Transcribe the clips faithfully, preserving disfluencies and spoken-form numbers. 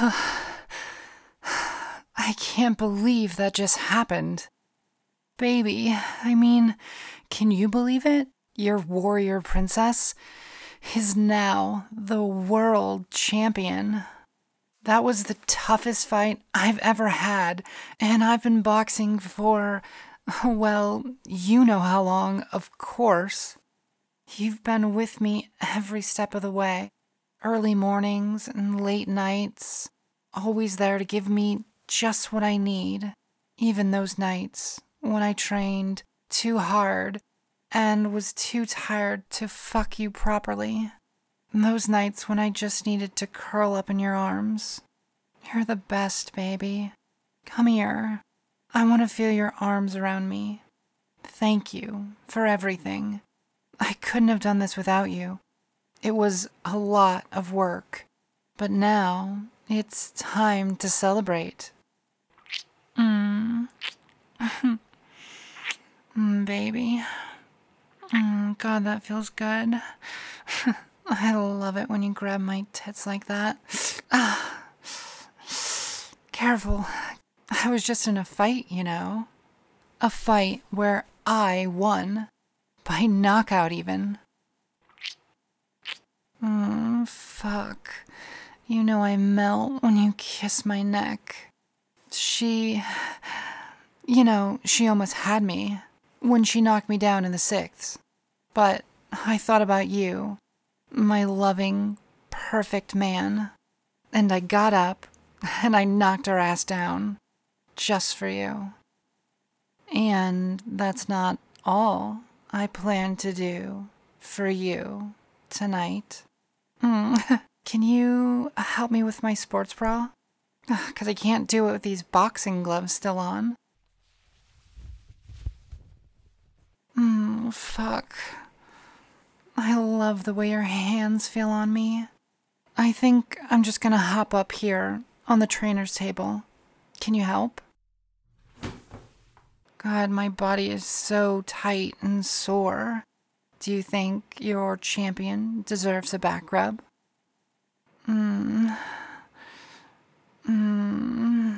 I can't believe that just happened. Baby, I mean, can you believe it? Your warrior princess is now the world champion. That was the toughest fight I've ever had, and I've been boxing for, well, you know how long, of course. You've been with me every step of the way, early mornings and late nights, always there to give me just what I need, even those nights when I trained too hard and was too tired to fuck you properly. Those nights when I just needed to curl up in your arms. You're the best, baby. Come here. I want to feel your arms around me. Thank you for everything. I couldn't have done this without you. It was a lot of work, but now it's time to celebrate. Mm. mm, baby. Mm, God, that feels good. I love it when you grab my tits like that. Ah. Careful. I was just in a fight, you know. A fight where I won. By knockout, even. Mm, fuck. You know I melt when you kiss my neck. She... You know, she almost had me when she knocked me down in the sixth. But I thought about you, my loving, perfect man. And I got up and I knocked her ass down. Just for you. And that's not all I plan to do for you tonight. Mm. Can you help me with my sports bra? Because I can't do it with these boxing gloves still on. Mm, fuck. I love the way your hands feel on me. I think I'm just gonna hop up here on the trainer's table. Can you help? God, my body is so tight and sore. Do you think your champion deserves a back rub? Mmm. Mmm.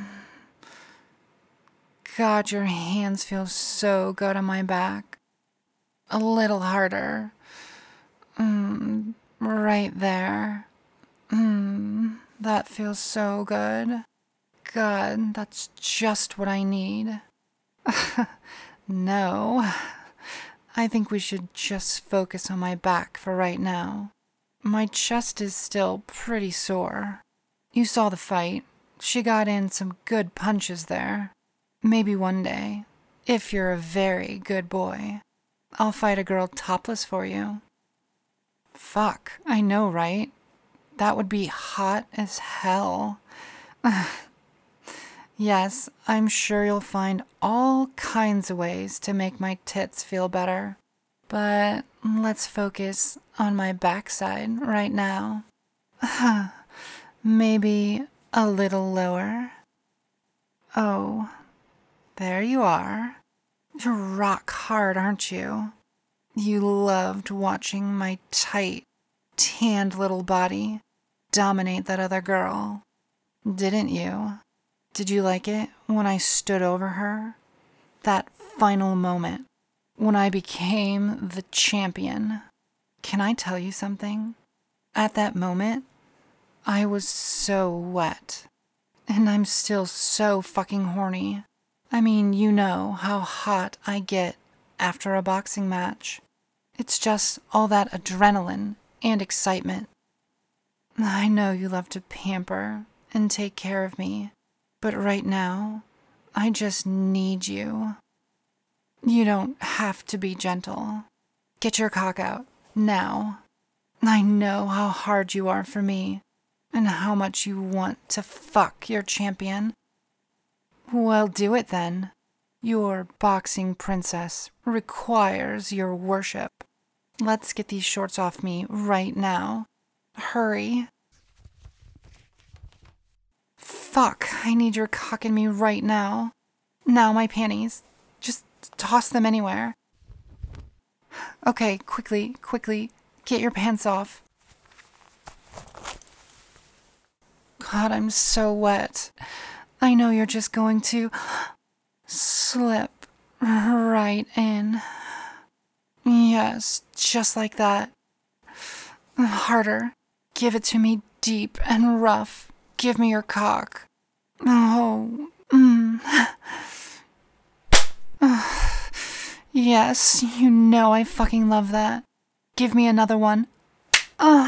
God, your hands feel so good on my back. A little harder. Mmm. Right there. Mmm. That feels so good. God, that's just what I need. No. I think we should just focus on my back for right now. My chest is still pretty sore. You saw the fight. She got in some good punches there. Maybe one day, if you're a very good boy, I'll fight a girl topless for you. Fuck, I know, right? That would be hot as hell. Yes, I'm sure you'll find all kinds of ways to make my tits feel better. But let's focus on my backside right now. Maybe a little lower. Oh, there you are. You're rock hard, aren't you? You loved watching my tight, tanned little body dominate that other girl, didn't you? Did you like it when I stood over her? That final moment, when I became the champion. Can I tell you something? At that moment, I was so wet. And I'm still so fucking horny. I mean, you know how hot I get after a boxing match. It's just all that adrenaline and excitement. I know you love to pamper and take care of me. But right now, I just need you. You don't have to be gentle. Get your cock out, now. I know how hard you are for me, and how much you want to fuck your champion. Well, do it then. Your boxing princess requires your worship. Let's get these shorts off me right now. Hurry. Fuck, I need your cock in me right now. Now my panties. Just toss them anywhere. Okay, quickly, quickly, get your pants off. God, I'm so wet. I know you're just going to slip right in. Yes, just like that. Harder. Give it to me deep and rough. Give me your cock. Oh, mm. Yes, you know I fucking love that. Give me another one. Uh,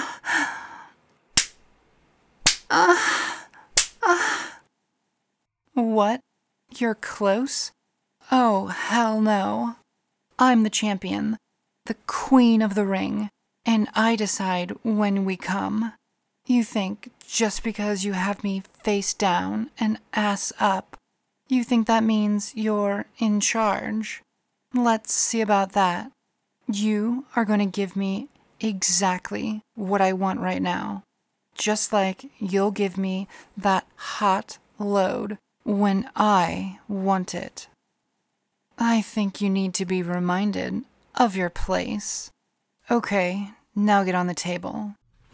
uh, uh. What? You're close? Oh, hell no. I'm the champion, the queen of the ring, and I decide when we come. You think just because you have me face down and ass up, you think that means you're in charge? Let's see about that. You are going to give me exactly what I want right now, just like you'll give me that hot load when I want it. I think you need to be reminded of your place. Okay, now get on the table.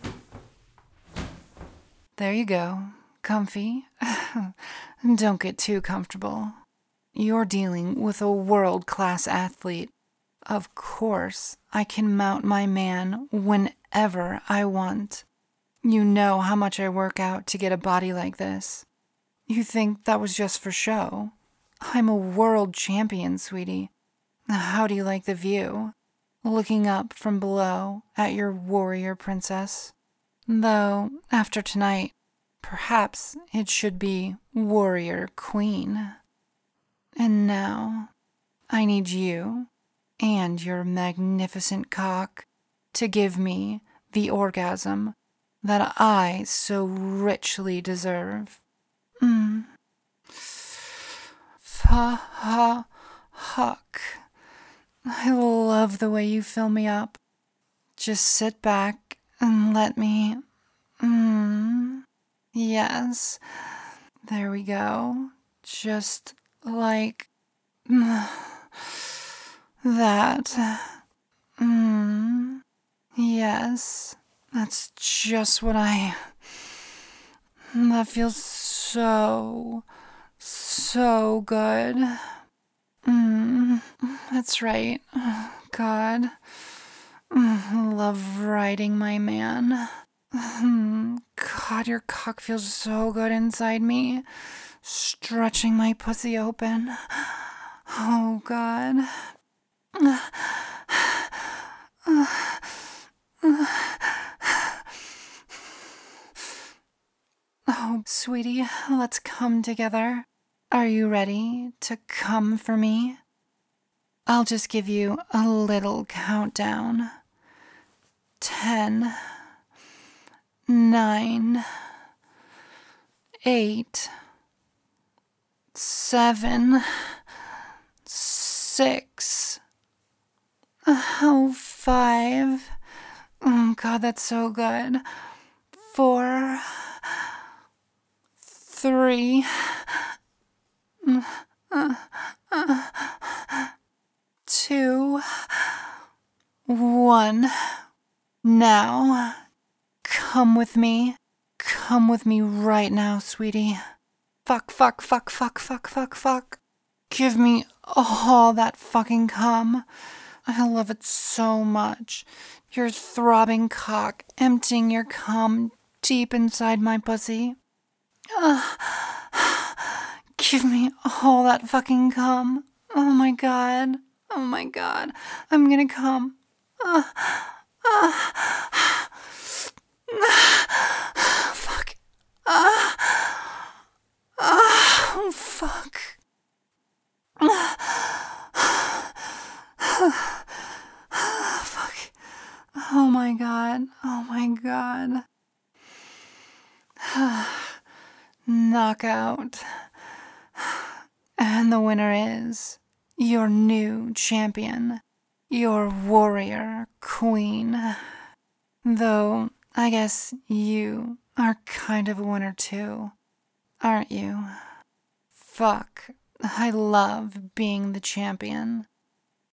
There you go. Comfy? Don't get too comfortable. You're dealing with a world-class athlete. Of course, I can mount my man whenever I want. You know how much I work out to get a body like this. You think that was just for show? I'm a world champion, sweetie. How do you like the view? Looking up from below at your warrior princess? Though, after tonight, perhaps it should be warrior queen. And now, I need you and your magnificent cock to give me the orgasm that I so richly deserve. Mm. Fa-ha-huck. I love the way you fill me up. Just sit back and let me... Mm. Yes. There we go. Just like... that. Mm. Yes. That's just what I... That feels so... so good. Mm, that's right. God. Love riding my man. God, your cock feels so good inside me. Stretching my pussy open. Oh, God. Oh, sweetie, let's come together. Are you ready to come for me? I'll just give you a little countdown. Ten, nine, eight, seven, six, oh, five. Oh, God, that's so good. Four, three, uh, uh, two, one. Now, come with me. Come with me right now, sweetie. Fuck, fuck, fuck, fuck, fuck, fuck, fuck. Give me all that fucking cum. I love it so much. Your throbbing cock emptying your cum deep inside my pussy. Uh, give me all that fucking cum. Oh my God. Oh my God. I'm gonna come. Uh, uh, fuck. Uh, uh, oh, fuck. Fuck. Oh my God. Oh my God. Knockout. And the winner is your new champion, your warrior queen. Though, I guess you are kind of a winner too, aren't you? Fuck, I love being the champion.